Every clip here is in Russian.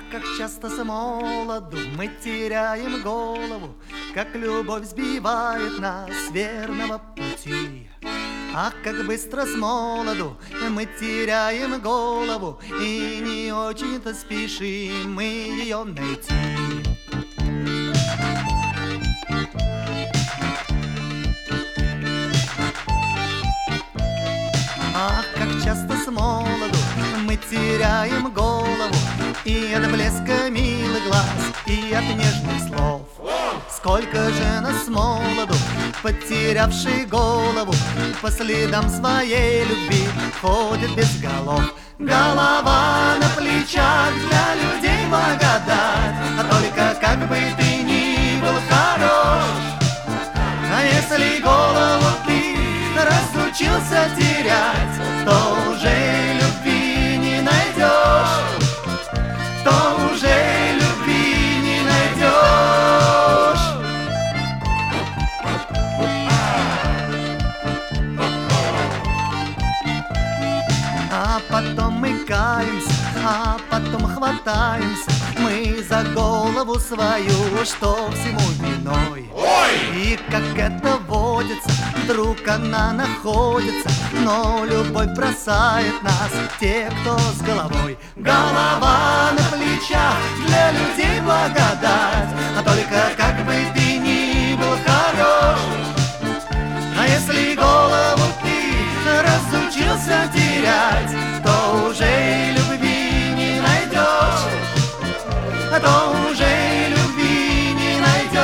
как часто с молоду мы теряем голову, как любовь сбивает нас с верного пути. Ах, как быстро с молоду мы теряем голову, и не очень-то спешим мы ее найти. Ах, как часто с молоду мы теряем голову, и от блеска милых глаз, и от нежных слов. Сколько же нас с молоду, потерявший голову, по следам своей любви ходит без голов. Голова на плечах для людей благодать, а только как бы ты ни был хорош. А если голову ты разучился терять, то уже любви не найдешь, то уже любви не найдешь. А потом мы каемся, а потом хватаемся мы за голову свою, что всему виной. И как это водится, вдруг она находится, но любовь бросает нас, те, кто с головой. Голова на плечах для людей благодать, а только как бы ты ни был хорош. А если голову ты разучился терять, то уже любви не найдешь, то уже любви не найдешь.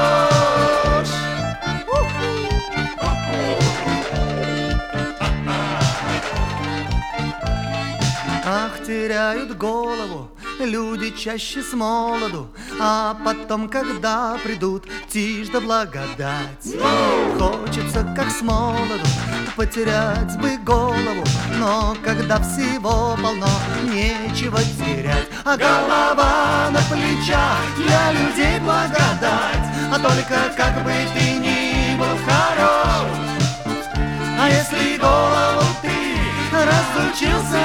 Ах, теряют голову люди чаще с молоду, а потом, когда придут тишь да благодать, хочется, как с молоду, потерять бы голову, но когда всего полно, нечего терять. А голова на плечах для людей благодать, а только как бы ты ни был хорош. А если голову ты разучился